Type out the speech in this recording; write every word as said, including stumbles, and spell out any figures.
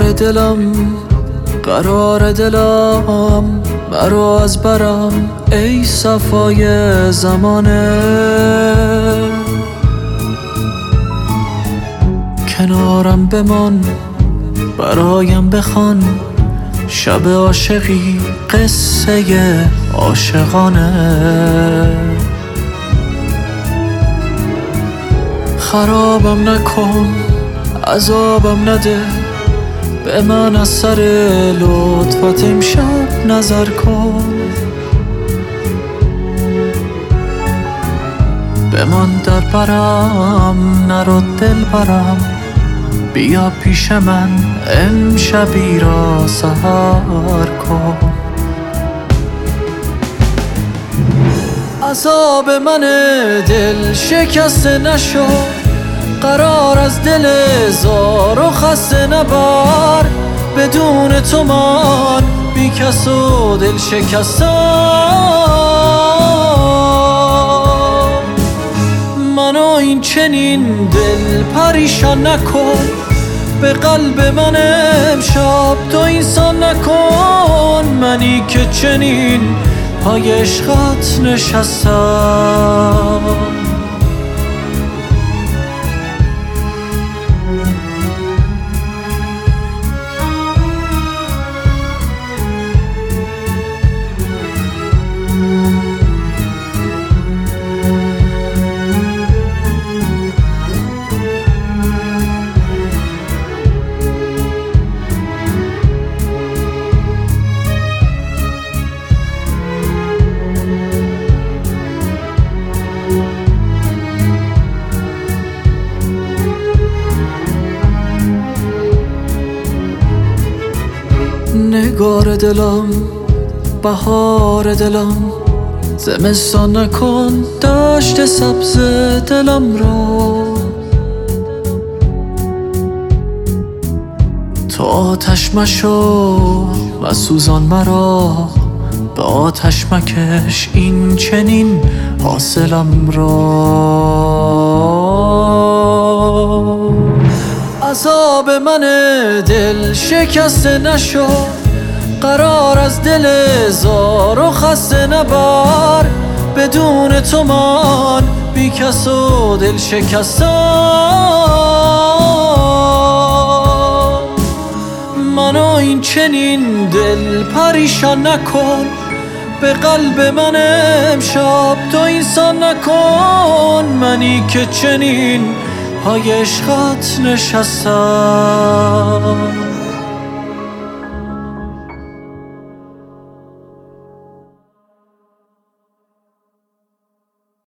دلم قرار دلم مرا از برم ای صفای زمانه، کنارم بمان برایم بخوان شب عاشقی قصه عاشقانه. خرابم نکن عذابم نده، به من از سر لطفت امشب نظر کن. بمان در برم نرو دل برم، بیا پیش من امشبی را سحر کن. عذاب من دل شکسته نشو، قرار از دل زار و خسته نبر. بدون تو من بی کس و دل شکستم. منو این چنین دل پریشان نکن، به قلب من امشب تو اینسان نکن. منی که چنین پای عشقت نشستم. نگار دلم بهار دلم، زمستان نکن دشت سبز دلم را. تو آتش مشو و سوزان مرا، به آتش مکش این چنین حاصلم را. عذاب من دل شکسته نشو، قرار از دل زار و خسته نبر. بدون تو من بی کس و دل شکستم. منو این چنین دل پریشان نکن، به قلب من امشب تو اینسان نکن. منی که چنین پای عشقت نشستم.